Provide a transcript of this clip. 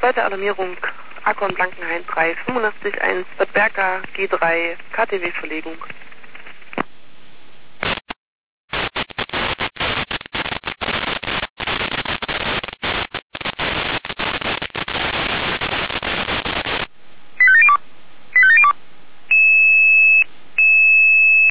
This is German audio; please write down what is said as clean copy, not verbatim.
Zweite Alarmierung, Akkon Blankenhain 3, 85, 1, Bad Berka, G3, KTW-Verlegung.